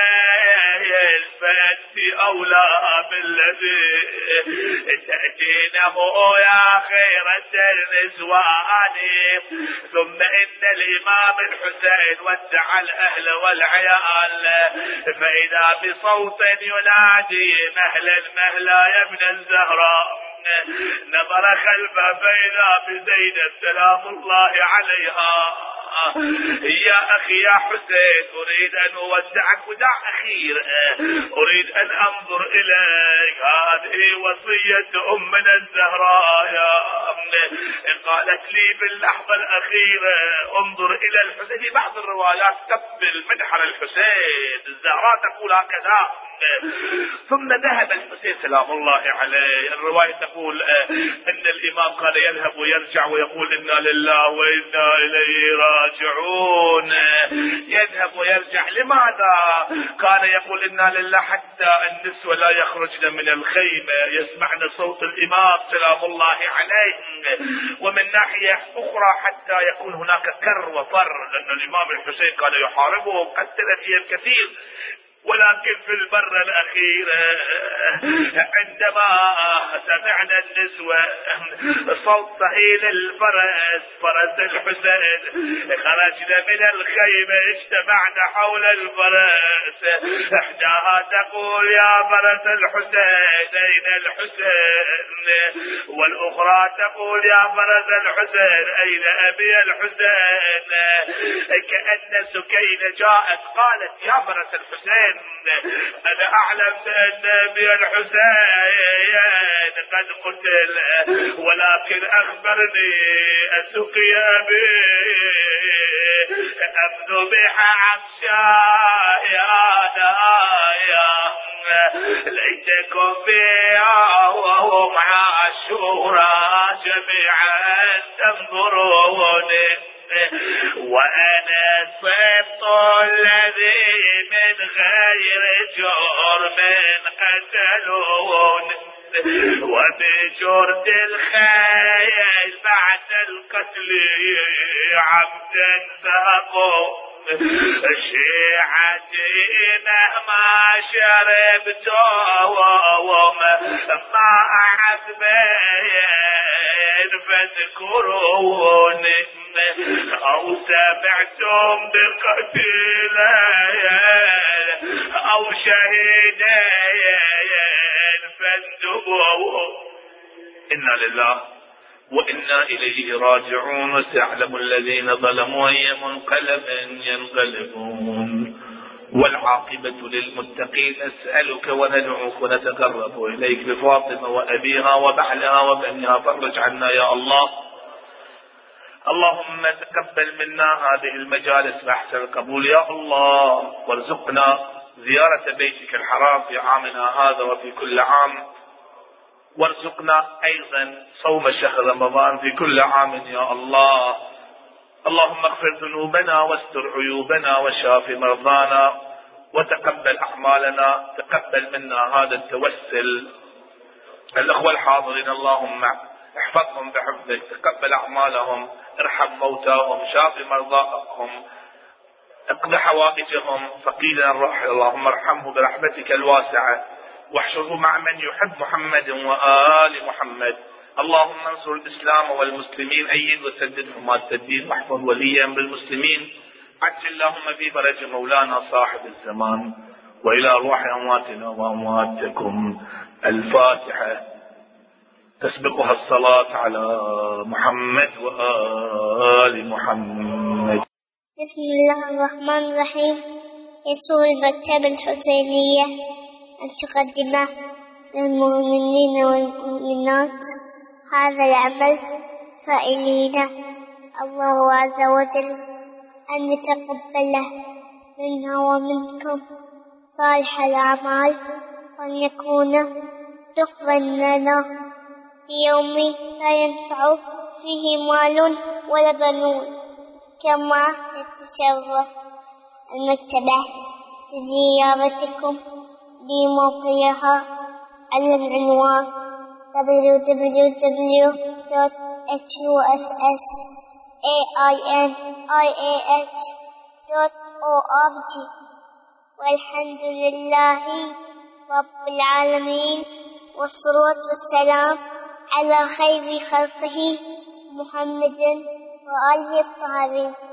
Speaker 2: فأنت أولى بالذي تأتينه يا خيرة النسوان. ثم إن الإمام الحسين ودع الأهل والعيال، فإذا بصوت ينادي مهلا مهلا يا ابن الزهراء. نظر خلفه فإذا بزينب سلام الله عليها. يا أخي يا حسين أريد أن أودعك وداع أخير، أريد أن أنظر إليك، هذه وصية أمنا الزهراء يا أمي. قالت لي باللحظة الأخيرة انظر إلى الحسين. في بعض الروايات تقبل مدحر الحسين، الزهراء تقول هكذا. ثم ذهب الحسين سلام الله عليه. الرواية تقول أن الإمام كان يذهب ويرجع ويقول إنا لله وإنا إليه راجعون. يذهب ويرجع. لماذا كان يقول إنا لله؟ حتى النسوة لا يخرجن من الخيمة يسمعن صوت الإمام سلام الله عليه. ومن ناحية أخرى حتى يكون هناك كر وفر، لأن الإمام الحسين كان يحاربهم قتل فيه الكثير. ولكن في المرة الأخيرة عندما سمعنا النسوة صوت صهيل الفرس، فرس الحسين، خرجنا من الخيمة اجتمعنا حول الفرس. احداها تقول يا فرس الحسين أين الحسين؟ والأخرى تقول يا فرس الحسين أين أبي الحسين؟ كأن سكينة جاءت قالت يا فرس الحسين أنا أعلم أن أبي الحسين قد قتل، ولكن أخبرني أسقي أبي أم ذبح عطشان يا ليتكم بها وهم عاشوراء جميعا تنظرون. وأنا الصبط الذي من غير جرم قتلون، وبجرد الخيل بعد القتل عبدا ساقوا. شيعتي مهما شربتهم ما عذبين فاذكرون، أو سمعتم بقتيل أو شهيدين فانتبهوا. إنا لله وإنا إليه راجعون. وسيعلم الذين ظلموا أي منقلب ينقلبون، والعاقبة للمتقين. أسألك وندعوك ونتقرب إليك بفاطمة وأبيها وبعلها وبنيها، فرج عنا يا الله. اللهم تقبل منا هذه المجالس بأحسن القبول يا الله، وارزقنا زيارة بيتك الحرام في عامنا هذا وفي كل عام، وارزقنا أيضا صوم شهر رمضان في كل عام يا الله. اللهم اغفر ذنوبنا واستر عيوبنا وشاف مرضانا وتقبل أعمالنا. تقبل منا هذا التوسل. الأخوة الحاضرين اللهم احفظهم بحفظك، تقبل أعمالهم، ارحم موتاهم، شاف مرضاهم، اقض حوائجهم. فقيلنا الراحل اللهم ارحمه برحمتك الواسعة، واحشره مع من يحب محمد وآل محمد. اللهم انصر الإسلام والمسلمين، أيد وسددهم التدبير، واحفظ ولي أمر المسلمين. عجل اللهم في فرج مولانا صاحب الزمان، وإلى روح أمواتنا وأمواتكم. الفاتحة. تسبقها الصلاة على محمد وآل محمد.
Speaker 1: بسم الله الرحمن الرحيم. يسر المكتبة الحسينية أن تقدم للمؤمنين والمؤمنات هذا العمل، سائلين الله عز وجل أن يتقبله منا ومنكم صالح الأعمال، وأن يكون دخلا لنا في يوم لا ينفع فيه مال ولا بنون. كما يتشرف المكتبة بزيارتكم بموقعها على العنوان دبليو دبليو دبليو دوت إتش يو إس إس إيه آي إن آي إيه إتش دوت or object. Walhamdulillahi Rabbil Alameen. والصلاة والسلام على خير خلقه محمد وآله الطاهرين.